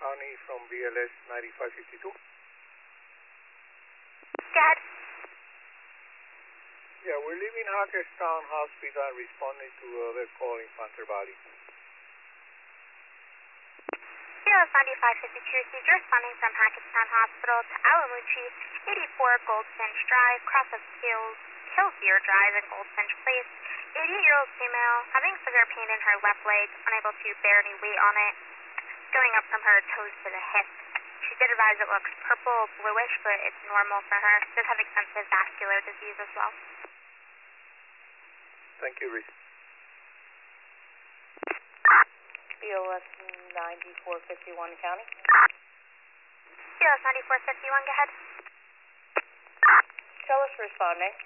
County from BLS 9552. Go ahead. Yeah, we're leaving Hackettstown Hospital and responding to other call in Panther Valley. BLS 9552, Cedar responding from Hackettstown Hospital to Alamuchi, 84 Goldfinch Drive, cross of Killdeer Drive and Goldfinch Place. 88-year-old female, having severe pain in her left leg, unable to bear any weight on it, going up from her toes to the hip. She did advise it looks purple, bluish, but it's normal for her. Does have extensive vascular disease as well. Thank you, Reese. BLS 9451 County. BLS 9451, go ahead. Tell us responding.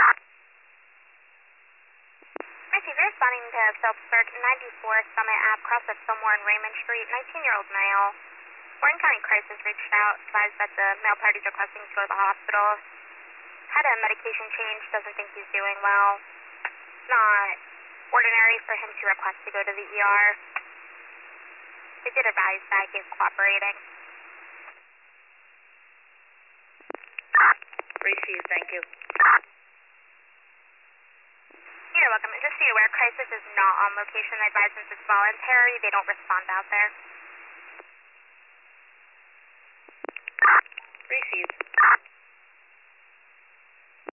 Receiver responding to Phillipsburg, 94 Summit Ave, cross of Fillmore and Raymond Street, 19-year-old male. Warren County Crisis reached out, advised that the male party is requesting to go to the hospital. Had a medication change, doesn't think he's doing well. It's not ordinary for him to request to go to the ER. They did advise that he is cooperating. Received, thank you. You're welcome. Just so you're aware, Crisis is not on location. I advise since it's voluntary, they don't respond out there. Received.